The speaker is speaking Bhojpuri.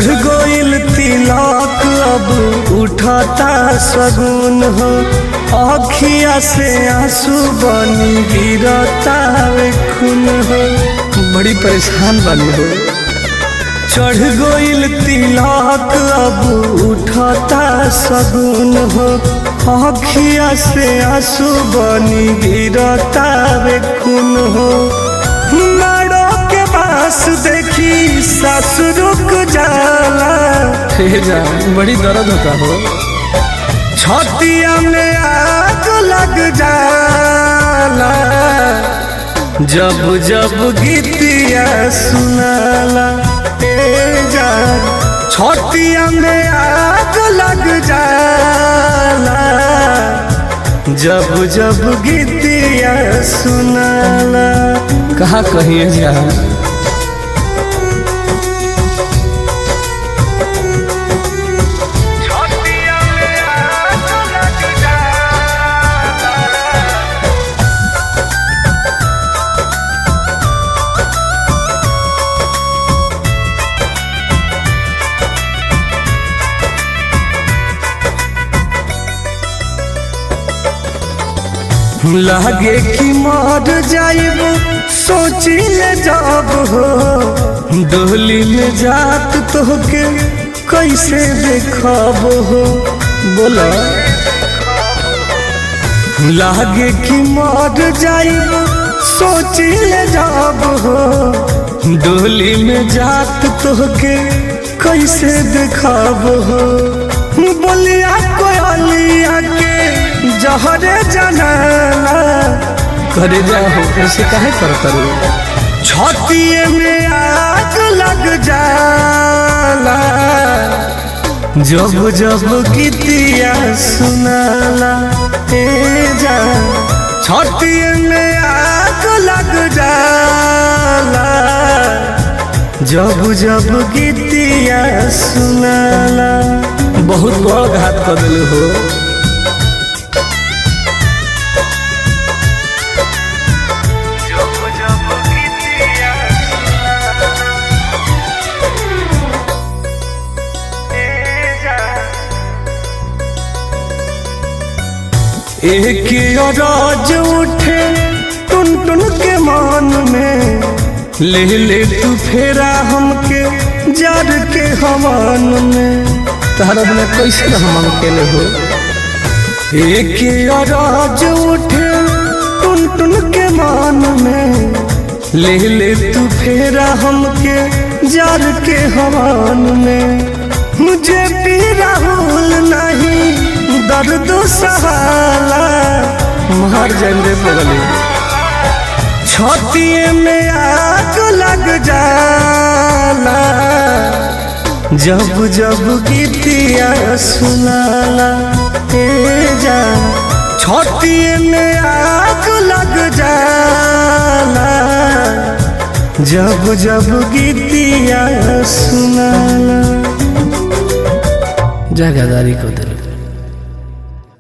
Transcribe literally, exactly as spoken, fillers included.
चढ़ गोइल तिलक अब उठता सगुन हो, आँखिया से आंसू बनी गिरता खून हो, बड़ी परेशान बनी हो। चढ़ गोइल तिलक अब उठता सगुन हो, आँखिया से आंसू बनी गिरता खून हो। मारो के पास देखी सास रुक जाला, जा बड़ी दर्द होता हो। छतिया में आग लग जाला, जब जब गीतिया सुनाला ए जान। छतिया में आग लग जाला, जब जब गीतिया सुनाला। कहाँ कहिए जान। लागे कि मर जाइब सोचिले जब हो, डोली में जात तोहके कैसे देखब हो। बोला लागे कि मर जाइब सोचिले जब हो, डोली में जात तोहके कैसे देखब हो। बोलिया कोयलिया के जहरे जनाला, करे जाओ ऐसे काहे करता रो। छतिए में आग लग जाला, जब जब गीतिया सुनाला ए जान। छतिए में आग लग जाला, जब जब गीतिया सुनाला। बहुत बड़ घात कर दिल हो। एक राज उठे टुन टुन के मान में, ले ले तू फेरा हमके जार के हवान में। तारा बिना कैसे हम अकेले हो। एक राज उठे टुन टुन के मान में, ले ले तू फेरा हमके जार के हवान में। मुझे भी राहुल नहीं दर्द सहाला, मार जाए पगली। छतिए में आग लग जाला, जब जब गीतिया सुनाला ए जान। छतिए में आग लग जाला, जब जब गीतिया सुनाला। जगहदारी को दे।